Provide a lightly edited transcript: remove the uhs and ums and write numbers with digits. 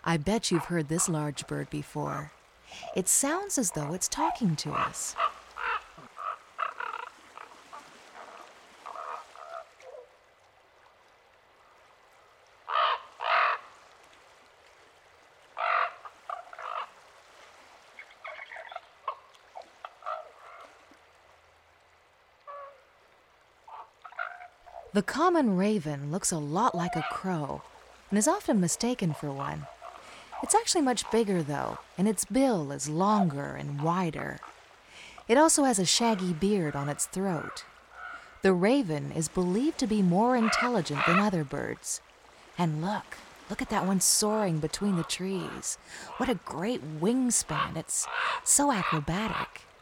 I bet you've heard this large bird before. It sounds as though it's talking to us. The common raven looks a lot like a crow and is often mistaken for one. It's actually much bigger though, and its bill is longer and wider. It also has a shaggy beard on its throat. The raven is believed to be more intelligent than other birds. And look at that one soaring between the trees. What a great wingspan, it's so acrobatic.